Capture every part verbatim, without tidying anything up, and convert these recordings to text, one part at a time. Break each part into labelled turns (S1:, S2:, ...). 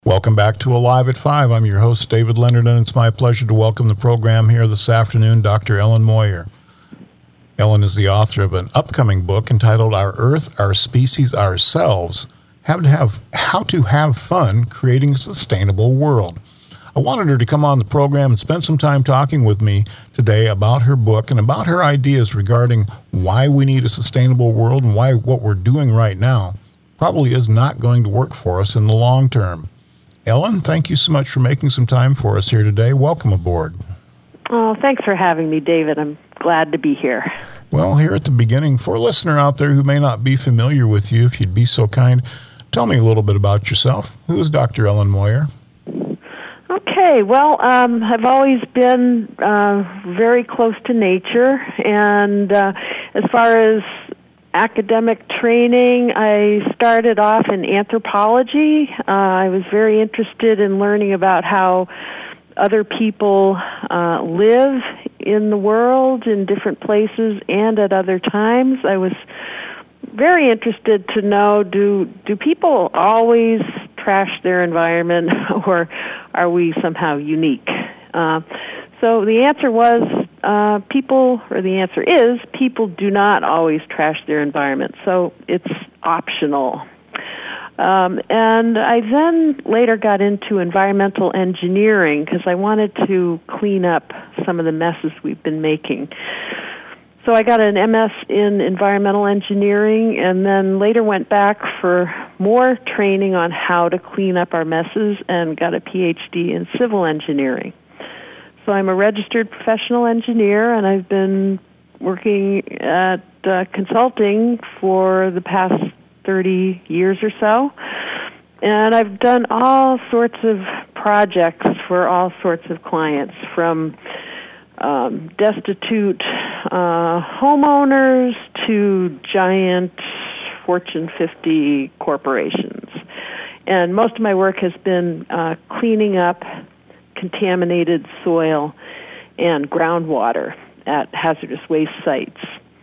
S1: Welcome back to Alive at five. I'm your host, David Leonard, and it's my pleasure to welcome the program here this afternoon, Doctor Ellen Moyer. Ellen is the author of an upcoming book entitled Our Earth, Our Species, Ourselves, How to Have, How to Have Fun Creating a Sustainable World. I wanted her to come on the program and spend some time talking with me today about her book and about her ideas regarding why we need a sustainable world and why what we're doing right now probably is not going to work for us in the long term. Ellen, thank you so much for making some time for us here today. Welcome aboard.
S2: Oh, thanks for having me, David. I'm glad to be here.
S1: Well, here at the beginning, for a listener out there who may not be familiar with you, if you'd be so kind, tell me a little bit about yourself. Who is Doctor Ellen Moyer?
S2: Okay, well, um, I've always been uh, very close to nature, and uh, as far as academic training, I started off in anthropology. Uh, I was very interested in learning about how other people uh, live in the world in different places and at other times. I was very interested to know, do do people always trash their environment, or are we somehow unique? Uh, so the answer was uh, people, or the answer is people do not always trash their environment, so it's optional. Um, and I then later got into environmental engineering because I wanted to clean up some of the messes we've been making. So I got an M S in environmental engineering and then later went back for more training on how to clean up our messes and got a P H D in civil engineering. So I'm a registered professional engineer, and I've been working at uh, consulting for the past thirty years or so. And I've done all sorts of projects for all sorts of clients, from um, destitute uh, homeowners to giant Fortune fifty corporations. And most of my work has been uh, cleaning up contaminated soil and groundwater at hazardous waste sites.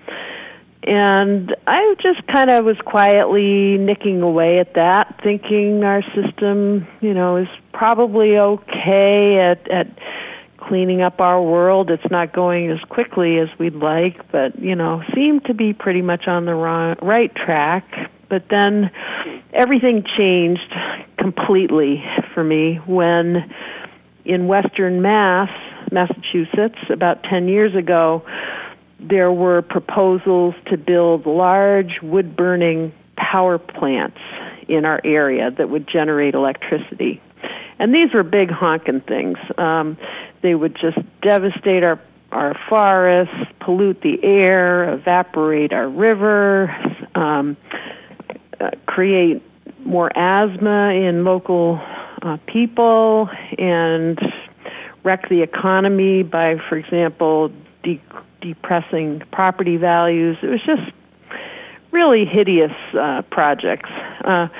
S2: And I just kind of was quietly nicking away at that, thinking our system, you know, is probably okay at, at cleaning up our world. It's not going as quickly as we'd like, but, you know, seemed to be pretty much on the wrong, right track. But then everything changed completely for me when in Western Mass, Massachusetts, about ten years ago, there were proposals to build large wood-burning power plants in our area that would generate electricity. And these were big honking things. Um, they would just devastate our, our forests, pollute the air, evaporate our river, um, uh, create more asthma in local uh, people, and wreck the economy by, for example, de- depressing property values. It was just really hideous uh, projects. Uh,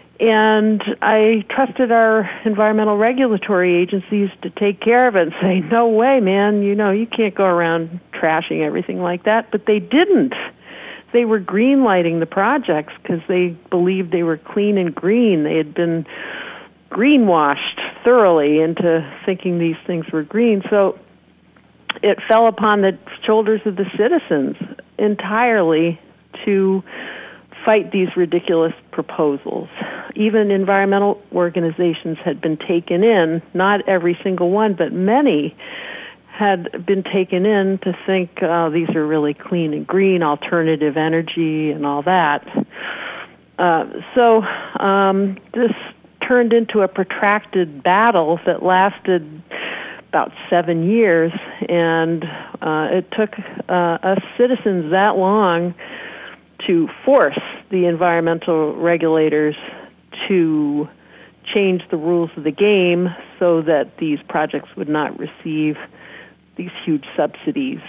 S2: and I trusted our environmental regulatory agencies to take care of it and say, no way, man, you know, you can't go around trashing everything like that. But they didn't. They were green-lighting the projects because they believed they were clean and green. They had been greenwashed thoroughly into thinking these things were green. So it fell upon the shoulders of the citizens entirely to fight these ridiculous proposals. Even environmental organizations had been taken in, not every single one, but many had been taken in to think, oh, these are really clean and green, alternative energy and all that. Uh, so um, this turned into a protracted battle that lasted about seven years, and uh, it took uh, us citizens that long to force the environmental regulators to change the rules of the game so that these projects would not receive these huge subsidies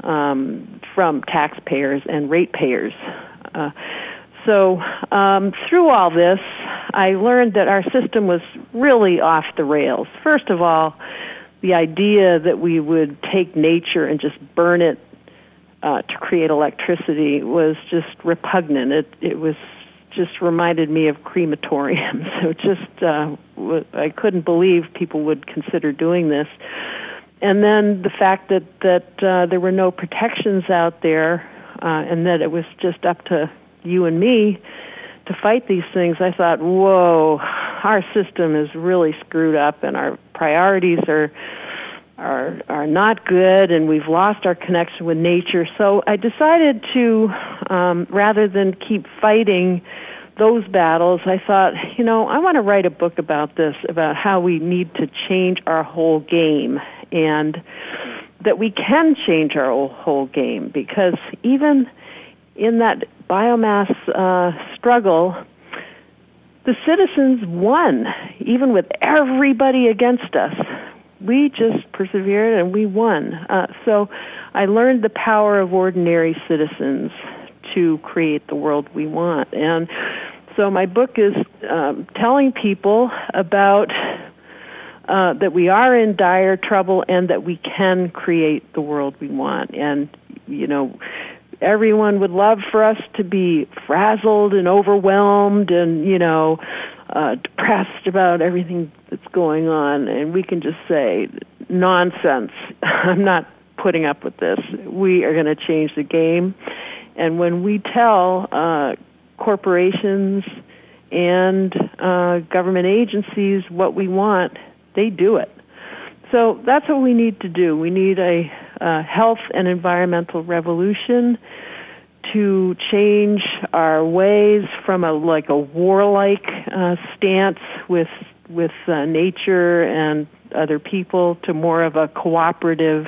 S2: um, from taxpayers and ratepayers. Uh, so um, through all this, I learned that our system was really off the rails. First of all, the idea that we would take nature and just burn it uh, to create electricity was just repugnant. It, it was just reminded me of crematoriums. So just, uh, I couldn't believe people would consider doing this. And then the fact that, that uh, there were no protections out there, uh, and that it was just up to you and me to fight these things, I thought, whoa, our system is really screwed up, and our priorities are are are not good, and we've lost our connection with nature. So I decided to, um, rather than keep fighting those battles, I thought, you know, I want to write a book about this, about how we need to change our whole game, and that we can change our whole game, because even in that biomass uh, struggle, the citizens won, even with everybody against us. We just persevered and we won. Uh, so I learned the power of ordinary citizens to create the world we want. And so my book is um, telling people about uh, that we are in dire trouble and that we can create the world we want. And, you know, everyone would love for us to be frazzled and overwhelmed and, you know, uh, depressed about everything that's going on. And we can just say, nonsense. I'm not putting up with this. We are going to change the game. And when we tell uh, corporations and uh, government agencies what we want, they do it. So that's what we need to do. We need a uh, health and environmental revolution to change our ways from a like a warlike uh, stance with with uh, nature and other people to more of a cooperative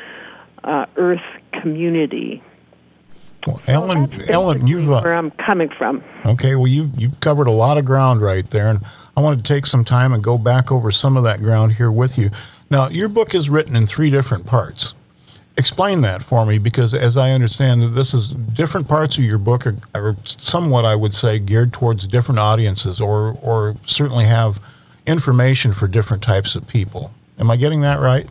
S2: uh, Earth community.
S1: Well, Ellen,
S2: so
S1: Ellen, you've uh,
S2: where I'm coming from.
S1: Okay, well, you've you've covered a lot of ground right there, and I wanted to take some time and go back over some of that ground here with you. Now, your book is written in three different parts. Explain that for me, because as I understand, this is different parts of your book are, are somewhat, I would say, geared towards different audiences, or or certainly have information for different types of people. Am I getting that right?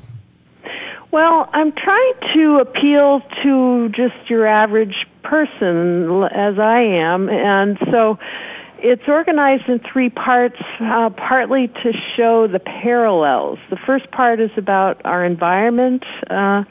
S2: Well, I'm trying to appeal to just your average person, as I am, and so it's organized in three parts, uh, partly to show the parallels. The first part is about our environment uh,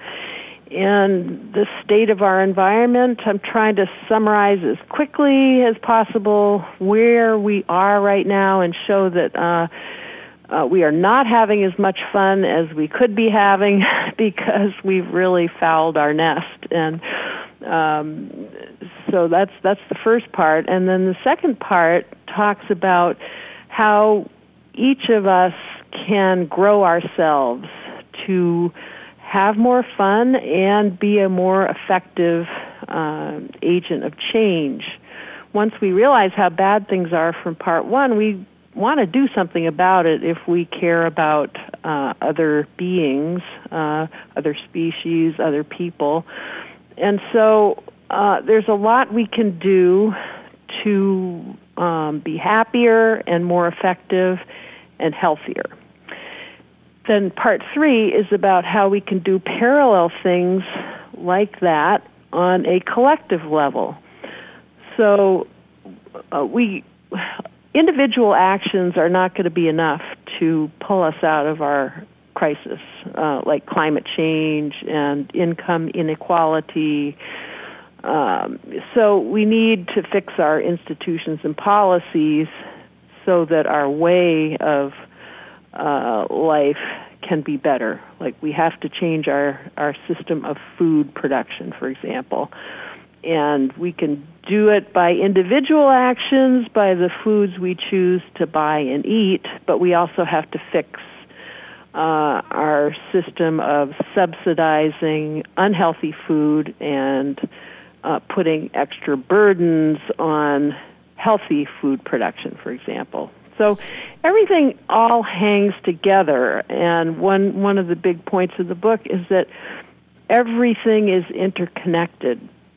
S2: and the state of our environment. I'm trying to summarize as quickly as possible where we are right now and show that uh, uh, we are not having as much fun as we could be having because we've really fouled our nest. And um, so that's that's the first part. And then the second part talks about how each of us can grow ourselves to have more fun and be a more effective uh, agent of change. Once we realize how bad things are from part one, we want to do something about it if we care about uh, other beings, uh, other species, other people. And so uh, there's a lot we can do to um, be happier and more effective and healthier. Then part three is about how we can do parallel things like that on a collective level. So uh, we individual actions are not going to be enough to pull us out of our crisis, uh, like climate change and income inequality. Um, so we need to fix our institutions and policies so that our way of uh, life can be better. Like we have to change our, our system of food production, for example. And we can do it by individual actions, by the foods we choose to buy and eat, but we also have to fix uh, our system of subsidizing unhealthy food and uh, putting extra burdens on healthy food production, for example. So everything all hangs together, and one, one of the big points of the book is that everything is interconnected.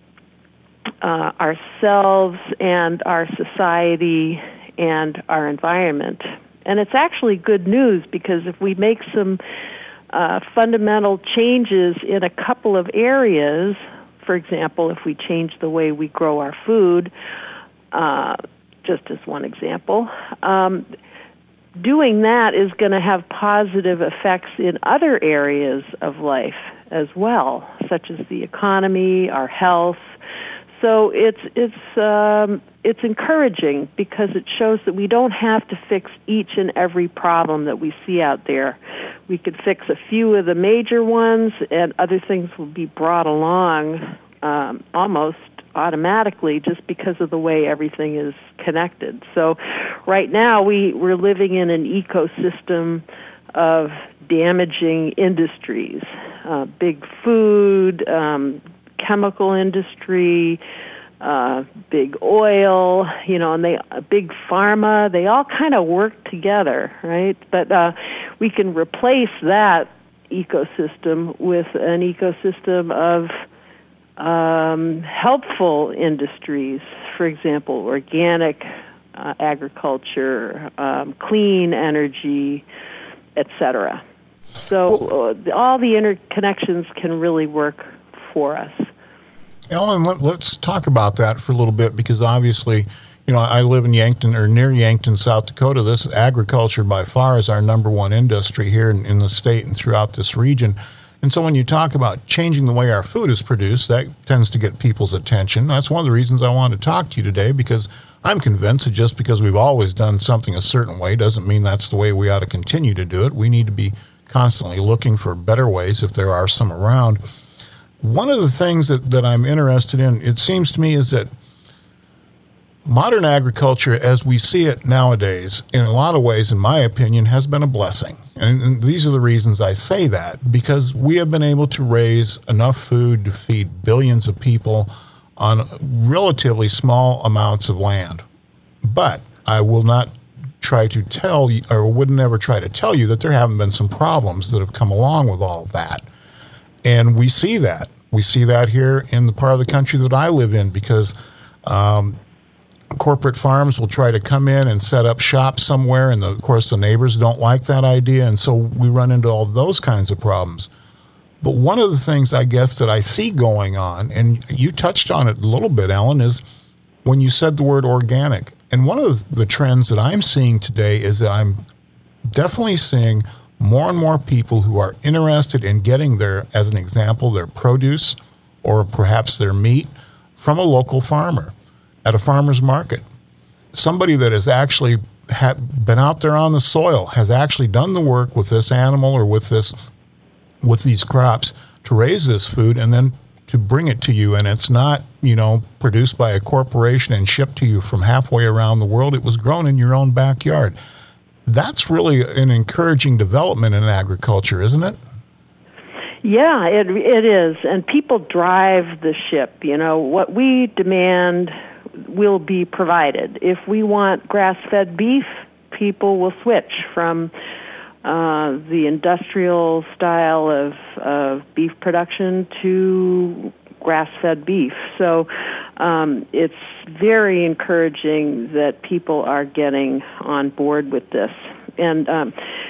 S2: Uh, ourselves and our society and our environment. And it's actually good news, because if we make some uh, fundamental changes in a couple of areas, for example, if we change the way we grow our food, uh, just as one example. Um, doing that is going to have positive effects in other areas of life as well, such as the economy, our health. So it's it's um, it's encouraging because it shows that we don't have to fix each and every problem that we see out there. We could fix a few of the major ones, and other things will be brought along um, almost automatically just because of the way everything is connected. So right now we, we're living in an ecosystem of damaging industries, uh, big food, um, chemical industry, uh, big oil, you know, and they, uh, big pharma, they all kind of work together, right? But uh, we can replace that ecosystem with an ecosystem of Um, helpful industries, for example, organic uh, agriculture, um, clean energy, et cetera. So uh, all the interconnections can really work for us.
S1: Ellen, let, let's talk about that for a little bit because obviously, you know, I live in Yankton or near Yankton, South Dakota. This agriculture by far is our number one industry here in, in the state and throughout this region. And so when you talk about changing the way our food is produced, that tends to get people's attention. That's one of the reasons I wanted to talk to you today, because I'm convinced that just because we've always done something a certain way doesn't mean that's the way we ought to continue to do it. We need to be constantly looking for better ways if there are some around. One of the things that, that I'm interested in, it seems to me, is that modern agriculture, as we see it nowadays, in a lot of ways, in my opinion, has been a blessing. And, and these are the reasons I say that, because we have been able to raise enough food to feed billions of people on relatively small amounts of land. But I will not try to tell you, or would never try to tell you, that there haven't been some problems that have come along with all of that. And we see that. We see that here in the part of the country that I live in, because um, corporate farms will try to come in and set up shop somewhere, and the, of course the neighbors don't like that idea, and so we run into all those kinds of problems. But one of the things I guess that I see going on, and you touched on it a little bit, Ellen, is when you said the word organic. And one of the trends that I'm seeing today is that I'm definitely seeing more and more people who are interested in getting their, as an example, their produce or perhaps their meat from a local farmer at a farmer's market. Somebody that has actually ha- been out there on the soil, has actually done the work with this animal or with this, with these crops to raise this food and then to bring it to you. And it's not, you know, produced by a corporation and shipped to you from halfway around the world. It was grown in your own backyard. That's really an encouraging development in agriculture, isn't it?
S2: Yeah, it it is. And people drive the ship. You know, what we demand will be provided. If we want grass-fed beef, people will switch from uh, the industrial style of, of beef production to grass-fed beef. So um, it's very encouraging that people are getting on board with this. And um,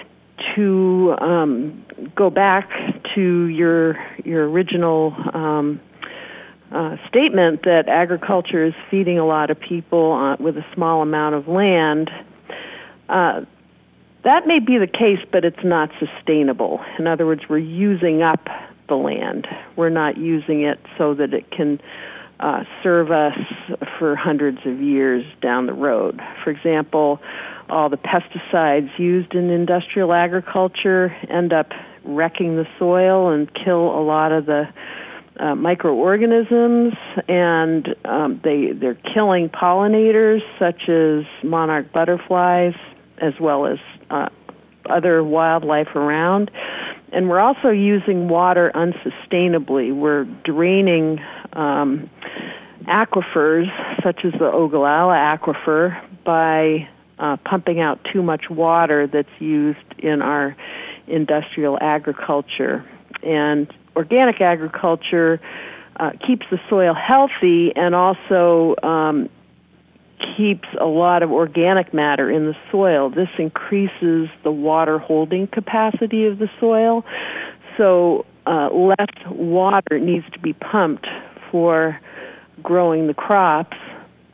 S2: to um, go back to your your original um, uh, statement that agriculture is feeding a lot of people uh, with a small amount of land, uh, that may be the case, but it's not sustainable. In other words, we're using up the land. We're not using it so that it can uh, serve us for hundreds of years down the road. For example, all the pesticides used in industrial agriculture end up wrecking the soil and kill a lot of the uh, microorganisms, and um, they, they're killing pollinators such as monarch butterflies as well as uh, other wildlife around. And we're also using water unsustainably. We're draining um, aquifers, such as the Ogallala Aquifer, by uh, pumping out too much water that's used in our industrial agriculture. And organic agriculture uh, keeps the soil healthy and also um, keeps a lot of organic matter in the soil. This increases the water holding capacity of the soil, so uh, less water needs to be pumped for growing the crops,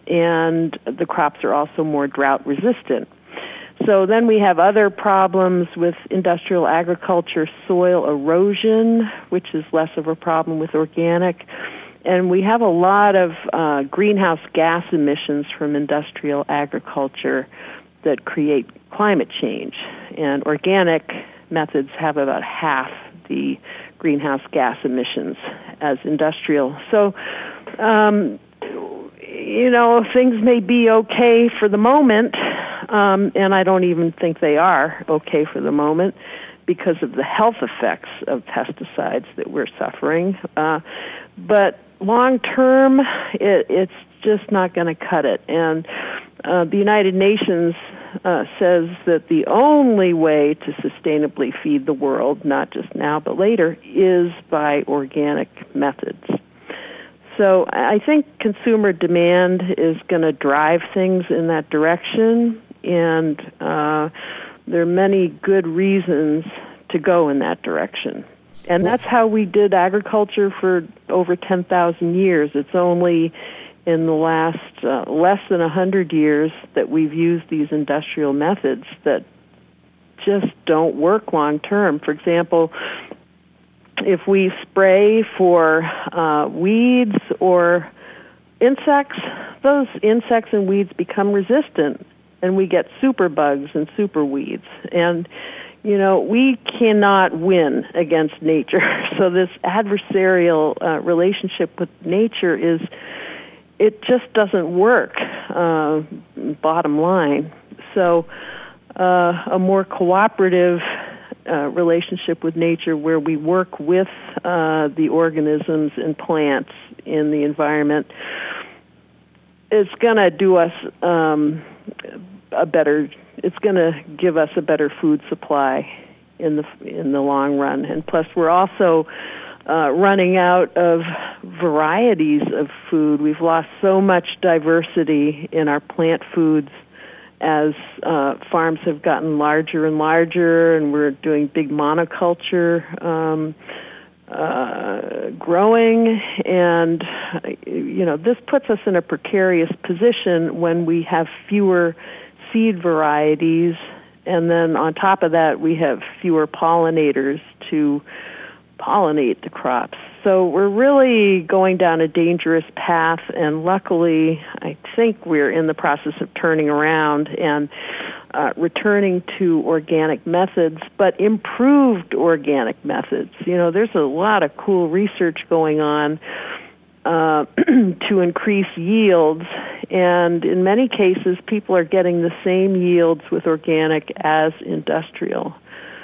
S2: and the crops are also more drought resistant. So then we have other problems with industrial agriculture, soil erosion, which is less of a problem with organic. And we have a lot of uh, greenhouse gas emissions from industrial agriculture that create climate change. And organic methods have about half the greenhouse gas emissions as industrial. So, um, you know, things may be okay for the moment, um, and I don't even think they are okay for the moment because of the health effects of pesticides that we're suffering. Uh, but long term, it, it's just not going to cut it. And uh, the United Nations uh, says that the only way to sustainably feed the world, not just now but later, is by organic methods. So I think consumer demand is going to drive things in that direction, and uh, there are many good reasons to go in that direction. And that's how we did agriculture for over ten thousand years. It's only in the last uh, less than one hundred years that we've used these industrial methods that just don't work long term. For example, if we spray for uh, weeds or insects, those insects and weeds become resistant, and we get superbugs and superweeds. And you know, we cannot win against nature. So this adversarial uh, relationship with nature is, it just doesn't work, uh, bottom line. So uh, a more cooperative uh, relationship with nature where we work with uh, the organisms and plants in the environment is going to do us um, a better it's going to give us a better food supply in the in the long run. And plus, we're also uh, running out of varieties of food. We've lost so much diversity in our plant foods as uh, farms have gotten larger and larger, and we're doing big monoculture um, uh, growing. And, you know, this puts us in a precarious position when we have fewer seed varieties, and then on top of that we have fewer pollinators to pollinate the crops. So we're really going down a dangerous path, and luckily I think we're in the process of turning around and uh, returning to organic methods, but improved organic methods. You know, there's a lot of cool research going on Uh, to increase yields, and in many cases people are getting the same yields with organic as industrial.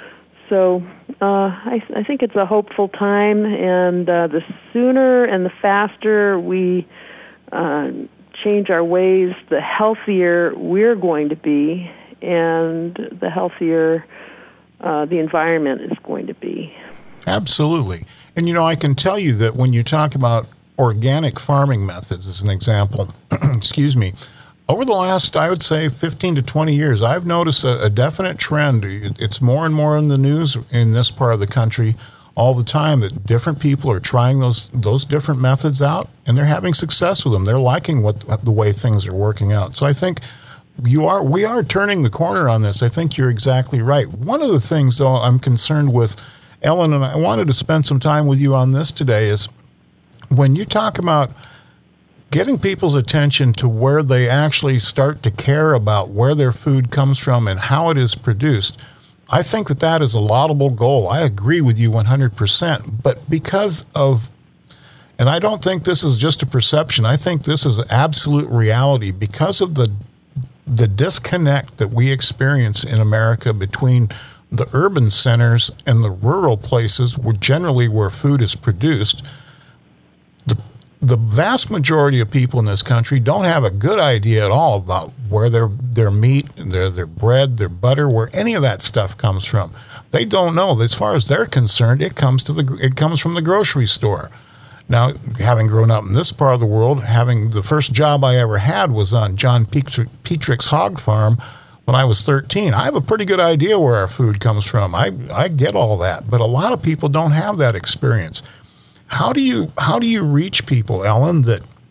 S2: So uh, I, I think it's a hopeful time, and uh, the sooner and the faster we uh, change our ways, the healthier we're going to be, and the healthier uh, the environment is going to be.
S1: Absolutely. And, you know, I can tell you that when you talk about organic farming methods, as an example, excuse me, over the last, I would say, fifteen to twenty years, I've noticed a, a definite trend. It's more and more in the news in this part of the country all the time that different people are trying those those different methods out, and they're having success with them. They're liking what the way things are working out. So I think you are we are turning the corner on this. I think you're exactly right. One of the things, though, I'm concerned with, Ellen, and I wanted to spend some time with you on this today, is when you talk about getting people's attention to where they actually start to care about where their food comes from and how it is produced, I think that that is a laudable goal. I agree with you one hundred percent. But because of, and I don't think this is just a perception, I think this is absolute reality, because of the the disconnect that we experience in America between the urban centers and the rural places, where generally where food is produced. The, the vast majority of people in this country don't have a good idea at all about where their their meat, their their bread, their butter, where any of that stuff comes from. They don't know. As far as they're concerned, it comes to the it comes from the grocery store. Now, having grown up in this part of the world, having the first job I ever had was on John Petrick's hog farm when I was thirteen. I have a pretty good idea where our food comes from. I I get all that, but a lot of people don't have that experience. How do you how do you reach people, Ellen, that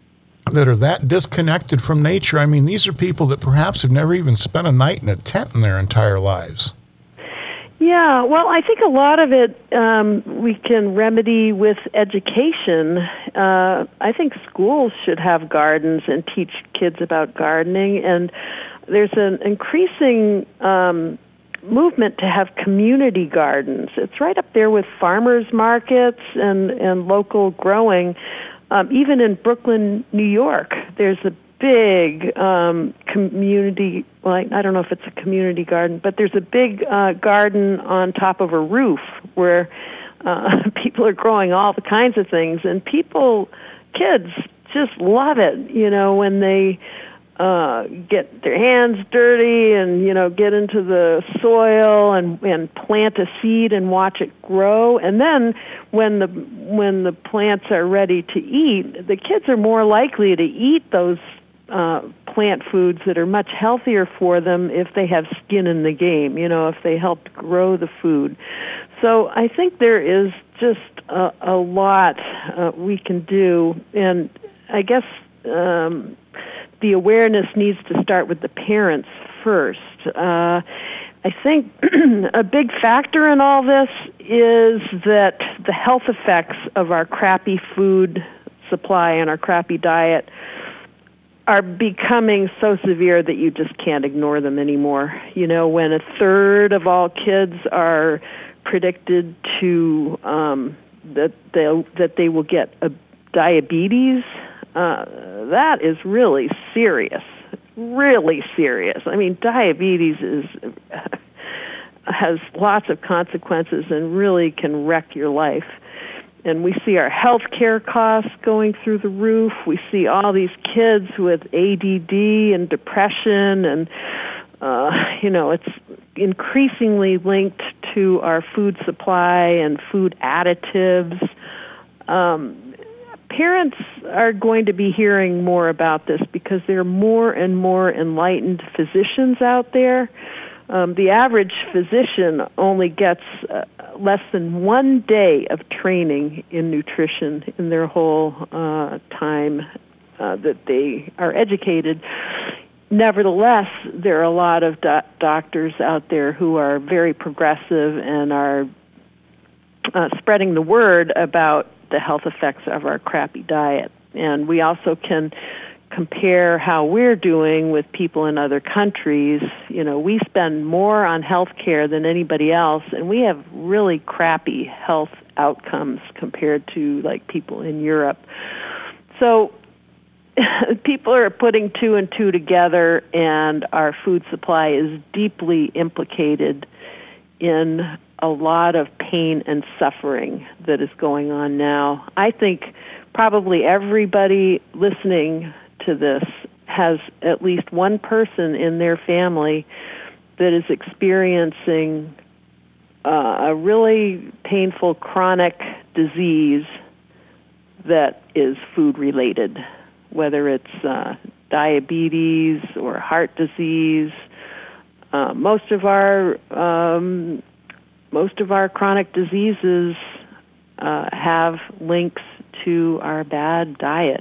S1: that are that disconnected from nature. I mean, these are people that perhaps have never even spent a night in a tent in their entire lives.
S2: Yeah, well, I think a lot of it um, we can remedy with education. Uh, I think schools should have gardens and teach kids about gardening, and there's an increasing um, movement to have community gardens. It's right up there with farmers markets and, and local growing. Um, even in Brooklyn, New York, there's a big um, community, well, I don't know if it's a community garden, but there's a big uh, garden on top of a roof where uh, people are growing all the kinds of things, and people, kids, just love it, you know, when they uh, get their hands dirty and, you know, get into the soil and, and plant a seed and watch it grow. And then when the when the plants are ready to eat, the kids are more likely to eat those uh, plant foods that are much healthier for them if they have skin in the game, you know, if they helped grow the food. So I think there is just a, a lot uh, we can do. And I guess um, the awareness needs to start with the parents first. Uh, I think a big factor in all this is that the health effects of our crappy food supply and our crappy diet are becoming so severe that you just can't ignore them anymore. You know, when a third of all kids are predicted to um, that they that they will get a diabetes, uh, that is really serious. Really serious. I mean, diabetes is has lots of consequences and really can wreck your life. And we see our health care costs going through the roof. We see all these kids with A D D and depression, and uh, you know, it's increasingly linked to our food supply and food additives. Um, parents are going to be hearing more about this because there are more and more enlightened physicians out there. Um, the average physician only gets uh, less than one day of training in nutrition in their whole uh, time uh, that they are educated. Nevertheless, there are a lot of do- doctors out there who are very progressive and are uh, spreading the word about the health effects of our crappy diet. And we also can compare how we're doing with people in other countries. You know, we spend more on health care than anybody else, and we have really crappy health outcomes compared to, like, people in Europe. So people are putting two and two together, and our food supply is deeply implicated in a lot of pain and suffering that is going on now. I think probably everybody listening to this has at least one person in their family that is experiencing uh, a really painful chronic disease that is food-related, whether it's uh, diabetes or heart disease. Uh, most of our um, most of our chronic diseases uh, have links to our bad diet.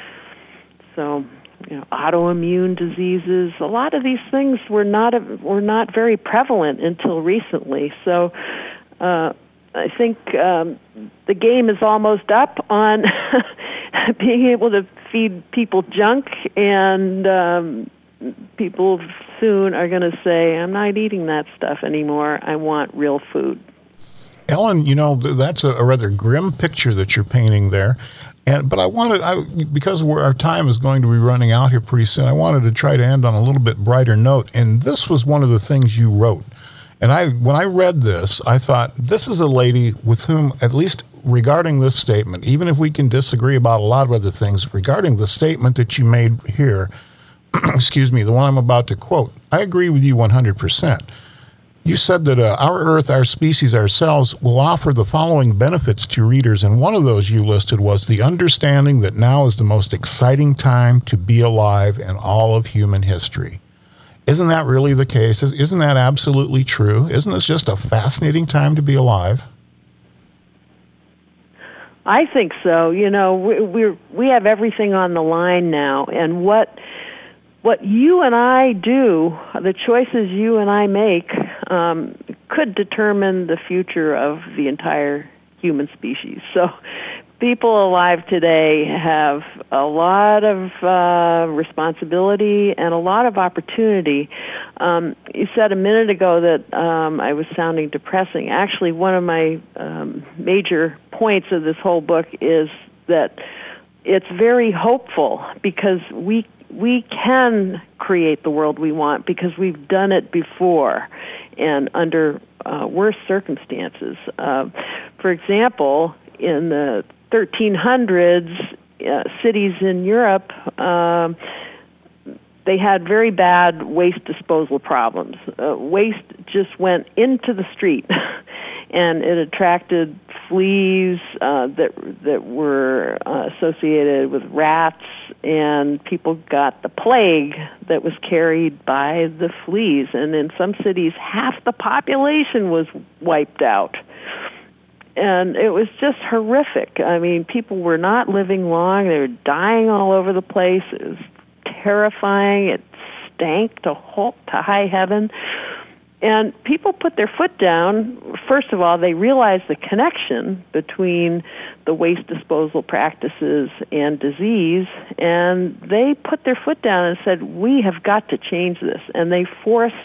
S2: So, you know, autoimmune diseases, a lot of these things were not a, were not very prevalent until recently. So, uh, I think um, the game is almost up on being able to feed people junk, and um, people soon are going to say, I'm not eating that stuff anymore. I want real food.
S1: Ellen, you know, that's a, a rather grim picture that you're painting there. And but I wanted, I, because we're, our time is going to be running out here pretty soon, I wanted to try to end on a little bit brighter note. And this was one of the things you wrote. And I, when I read this, I thought, this is a lady with whom, at least regarding this statement, even if we can disagree about a lot of other things, regarding the statement that you made here, excuse me, the one I'm about to quote, I agree with you one hundred percent. You said that uh, our Earth, our species, ourselves will offer the following benefits to readers, and one of those you listed was the understanding that now is the most exciting time to be alive in all of human history. Isn't that really the case? Isn't that absolutely true? Isn't this just a fascinating time to be alive?
S2: I think so. You know, we we're, we have everything on the line now, and what what you and I do, the choices you and I make, um, could determine the future of the entire human species. So people alive today have a lot of uh, responsibility and a lot of opportunity. Um, you said a minute ago that um, I was sounding depressing. Actually, one of my um, major points of this whole book is that it's very hopeful, because we we can create the world we want, because we've done it before and under uh, worse circumstances. Uh, for example, in the thirteen hundreds, uh, cities in Europe, um, they had very bad waste disposal problems. Uh, waste just went into the street, and it attracted fleas uh, that that were uh, associated with rats, and people got the plague that was carried by the fleas. And in some cities, half the population was wiped out. And it was just horrific. I mean, people were not living long. They were dying all over the place. It was terrifying. It stank to whole, to high heaven. And people put their foot down. First of all, they realized the connection between the waste disposal practices and disease, and they put their foot down and said, we have got to change this. And they forced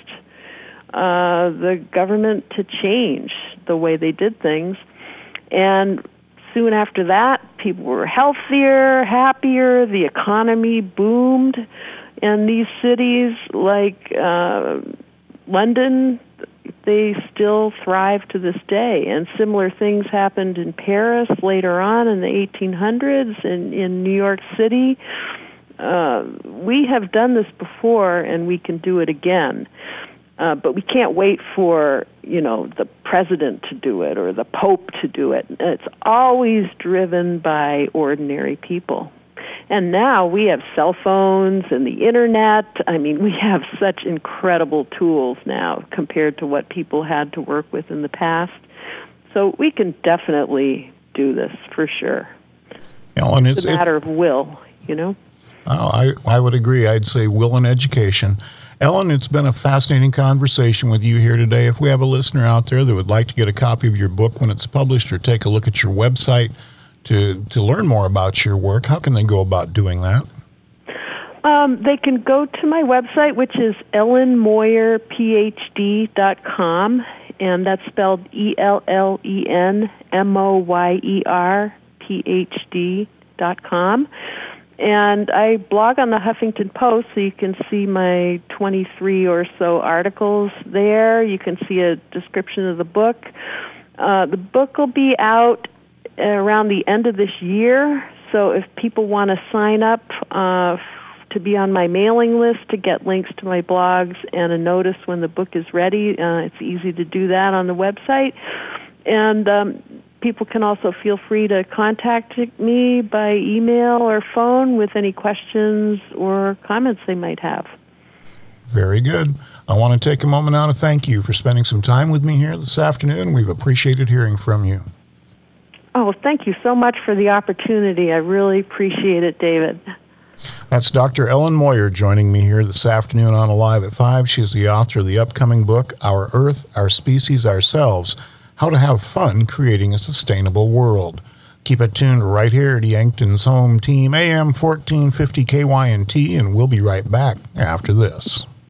S2: uh, the government to change the way they did things. And soon after that, people were healthier, happier, the economy boomed, and these cities like uh, London, they still thrive to this day. And similar things happened in Paris later on in the eighteen hundreds, and in New York City. Uh, we have done this before, and we can do it again. Uh, but we can't wait for, you know, the president to do it or the Pope to do it. It's always driven by ordinary people. And now we have cell phones and the internet. I mean, we have such incredible tools now compared to what people had to work with in the past. So we can definitely do this for sure.
S1: Ellen,
S2: it's, it's a matter it, of will, you know?
S1: Oh, I, I would agree. I'd say will and education. Ellen, it's been a fascinating conversation with you here today. If we have a listener out there that would like to get a copy of your book when it's published, or take a look at your website to, to learn more about your work, how can they go about doing that?
S2: Um, they can go to my website, which is ellen moyer p h d dot com, and that's spelled E L L E N M O Y E R P H D dot com. And I blog on the Huffington Post, so you can see my twenty-three or so articles there. You can see a description of the book. Uh, the book will be out around the end of this year, so if people want to sign up uh, to be on my mailing list to get links to my blogs and a notice when the book is ready, uh, it's easy to do that on the website. And um, people can also feel free to contact me by email or phone with any questions or comments they might have.
S1: Very good. I want to take a moment now to thank you for spending some time with me here this afternoon. We've appreciated hearing from you.
S2: Oh, thank you so much for the opportunity. I really appreciate it, David.
S1: That's Doctor Ellen Moyer joining me here this afternoon on Alive at five. She's the author of the upcoming book, Our Earth, Our Species, Ourselves, How to Have Fun Creating a Sustainable World. Keep it tuned right here to Yankton's Home Team, A M fourteen fifty K Y N T, and we'll be right back after this.